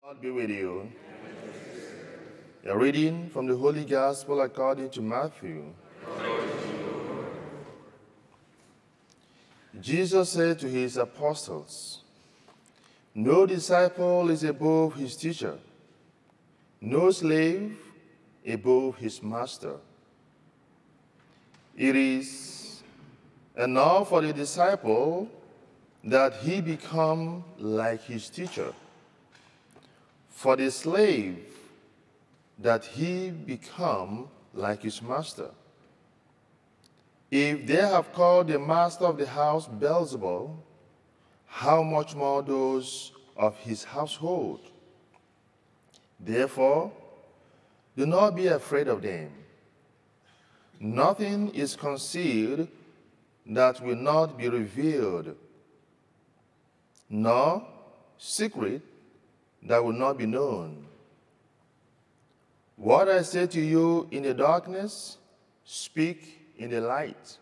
God be with you. A reading from the Holy Gospel according to Matthew. Jesus said to his apostles, "No disciple is above his teacher, no slave above his master. It is enough for the disciple that he become like his teacher, for the slave that he become like his master. If they have called the master of the house Beelzebul, how much more those of his household? Therefore, do not be afraid of them. Nothing is concealed that will not be revealed, nor secret that will not be known. What I say to you in the darkness, speak in the light.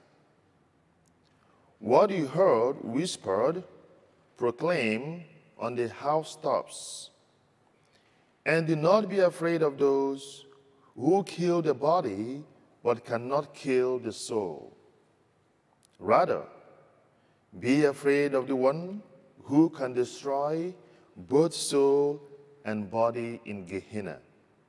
What you heard whispered, proclaim on the housetops. And do not be afraid of those who kill the body but cannot kill the soul. Rather, be afraid of the one who can destroy both soul and body in Gehenna.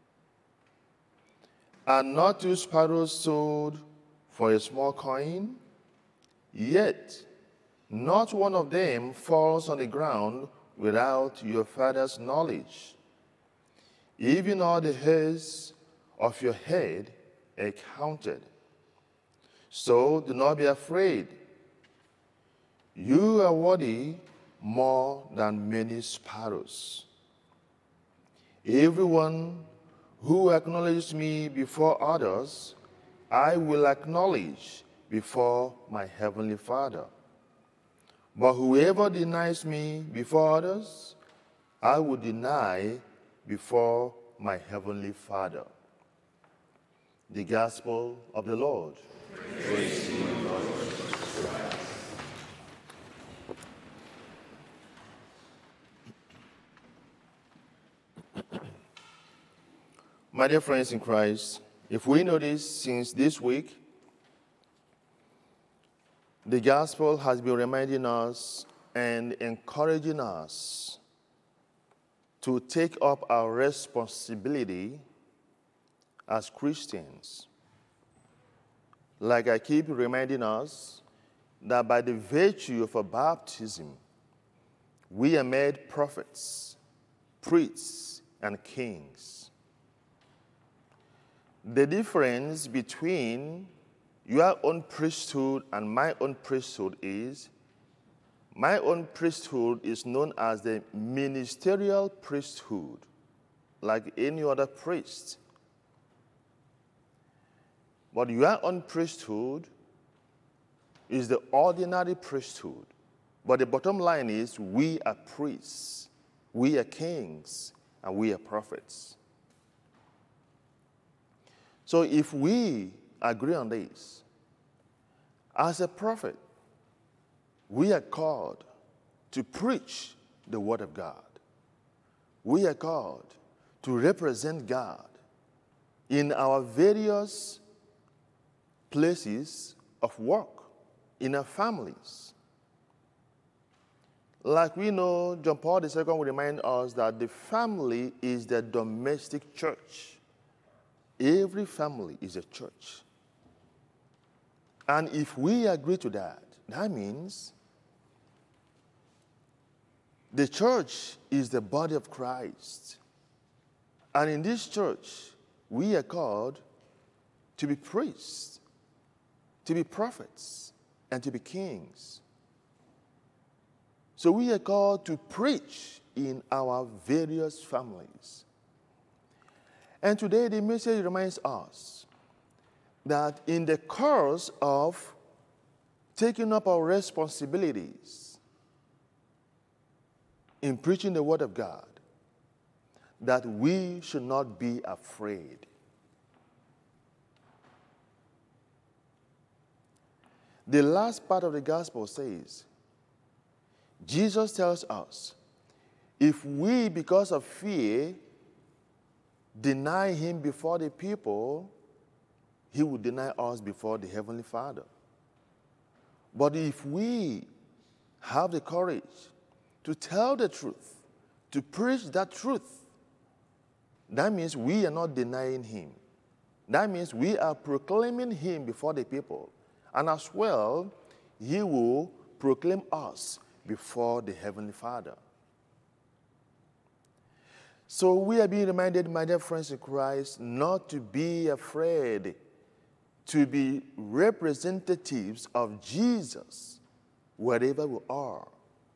Are not 2 sparrows sold for a small coin? Yet not one of them falls on the ground without your Father's knowledge. Even all the hairs of your head are counted. So do not be afraid. You are worthy more than many sparrows. Everyone who acknowledges me before others, I will acknowledge before my heavenly Father. But whoever denies me before others, I will deny before my heavenly Father." The Gospel of the Lord. Praise to you, Lord Jesus Christ. My dear friends in Christ, if we notice since this week, the gospel has been reminding us and encouraging us to take up our responsibility as Christians. Like I keep reminding us that by the virtue of a baptism, we are made prophets, priests, and kings. The difference between your own priesthood and my own priesthood is my own priesthood is known as the ministerial priesthood, like any other priest. But your own priesthood is the ordinary priesthood. But the bottom line is we are priests, we are kings, and we are prophets. So if we agree on this, as a prophet, we are called to preach the word of God. We are called to represent God in our various places of work, in our families. Like we know, John Paul II will remind us that the family is the domestic church. Every family is a church. And if we agree to that, that means the church is the body of Christ. And in this church, we are called to be priests, to be prophets, and to be kings. So we are called to preach in our various families. And today the message reminds us that in the course of taking up our responsibilities in preaching the word of God, that we should not be afraid. The last part of the gospel says, Jesus tells us, If we, because of fear, deny him before the people, he will deny us before the Heavenly Father. But if we have the courage to tell the truth, to preach that truth, that means we are not denying him. That means we are proclaiming him before the people. And as well, he will proclaim us before the Heavenly Father. So we are being reminded, my dear friends in Christ, not to be afraid to be representatives of Jesus wherever we are.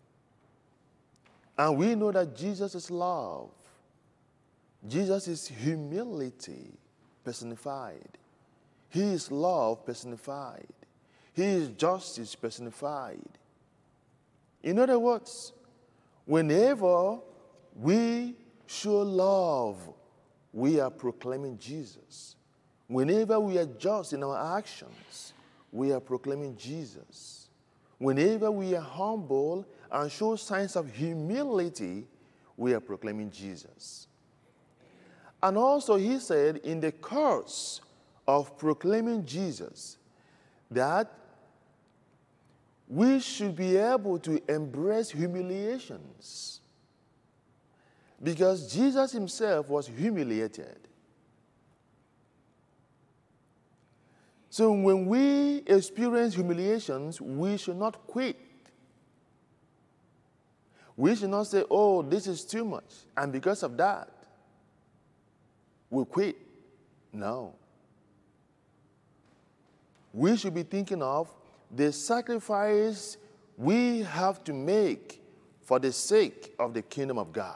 And we know that Jesus is love. Jesus is humility personified. He is love personified. He is justice personified. In other words, whenever we show love, we are proclaiming Jesus. Whenever we are just in our actions, we are proclaiming Jesus. Whenever we are humble and show signs of humility, we are proclaiming Jesus. And also he said in the course of proclaiming Jesus that we should be able to embrace humiliations, because Jesus himself was humiliated. So when we experience humiliations, we should not quit. We should not say, oh, this is too much, and because of that, we quit. No. We should be thinking of the sacrifice we have to make for the sake of the kingdom of God.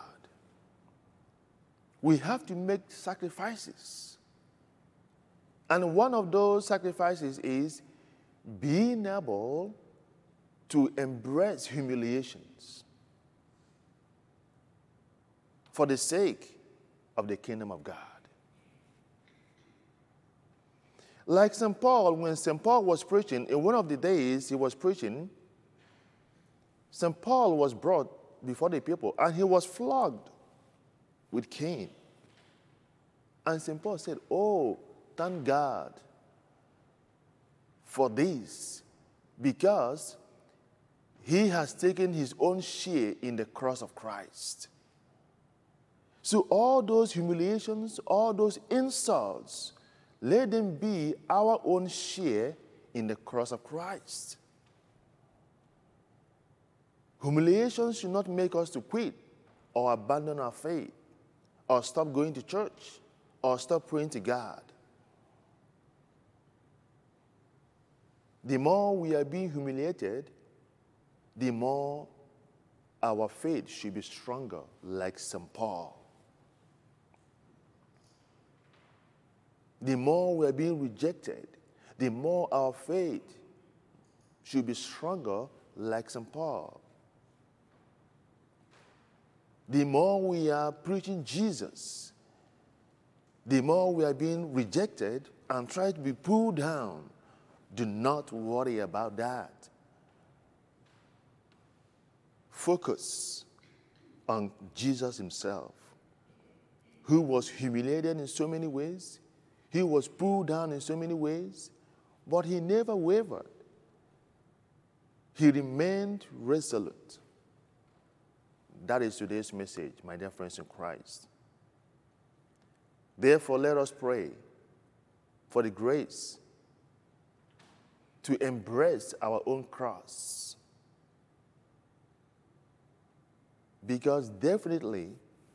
We have to make sacrifices. And one of those sacrifices is being able to embrace humiliations for the sake of the kingdom of God. Like St. Paul, when St. Paul was preaching, in one of the days he was preaching, St. Paul was brought before the people and he was flogged with cane. And St. Paul said, oh, thank God for this, because he has taken his own share in the cross of Christ. So all those humiliations, all those insults, let them be our own share in the cross of Christ. Humiliations should not make us to quit or abandon our faith or stop going to church or stop praying to God. The more we are being humiliated, the more our faith should be stronger, like St. Paul. The more we are being rejected, the more our faith should be stronger, like St. Paul. The more we are preaching Jesus, the more we are being rejected and try to be pulled down. Do not worry about that. Focus on Jesus himself, who was humiliated in so many ways. He was pulled down in so many ways, but he never wavered. He remained resolute. That is today's message, my dear friends in Christ. Therefore, let us pray for the grace to embrace our own cross. Because definitely,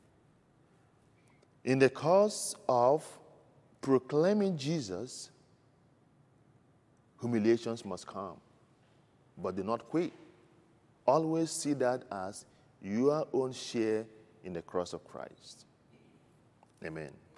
in the course of proclaiming Jesus, humiliations must come. But do not quit. Always see that as your own share in the cross of Christ. Amen.